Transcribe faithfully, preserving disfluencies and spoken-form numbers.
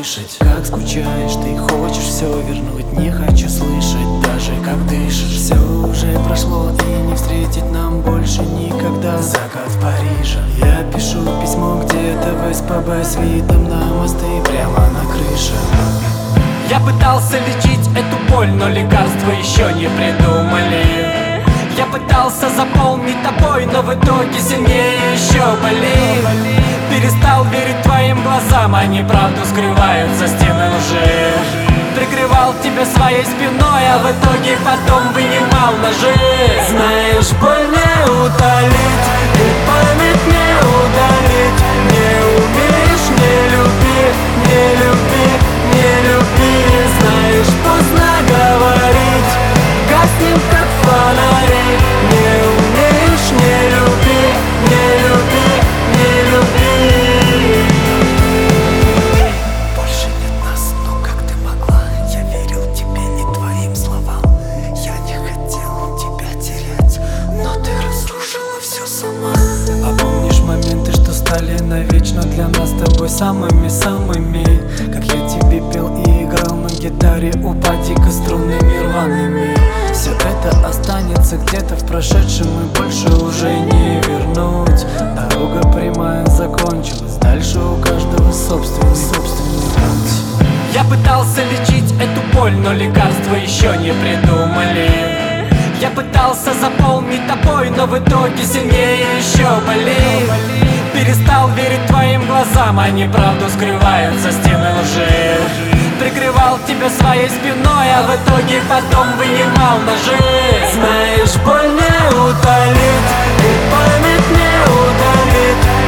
услышать, как скучаешь, ты хочешь все вернуть. Не хочу слышать даже, как дышишь. Все уже прошло, и не встретить нам больше никогда закат в Париже. Я пишу письмо где-то в СПБ с видом на мосты прямо на крыше. Я пытался лечить эту боль, но лекарства еще не придумали. Я пытался заполнить тобой, но в итоге сильнее еще болит. Перестал верить твоим глазам, они правду скрывают за стены лжи. Прикрывал тебя своей спиной, а в итоге потом вынимал ножи. Знаешь, боль не утолить, и память не удалить. Не умеешь, не люби, не люби, не люби. Знаешь, поздно говорить, гаснем как фонари. Не умеешь, не люби, не люби, не люби. Больше нет нас, но как ты могла? Я верил тебе, не твоим словам. Я не хотел тебя терять, но ты разрушила все сама. А помнишь моменты, что стали навечно для нас с тобой самыми-самыми? Как я тебе пел и играл на гитаре у патика струнными рваными. Все это останется где-то в прошедшем и больше уже не вернуть. Дорога прямая закончилась, дальше у каждого собственный, собственный путь. Я пытался лечить эту боль, но лекарства еще не придумали. Я пытался заполнить тобой, но в итоге сильнее еще болит. Перестал верить твоим глазам, они правду скрывают за стены лжи. Прикрывал тебя своей спиной, а в итоге потом вынимал ножи. Знаешь, боль не утолить, и память не удалить.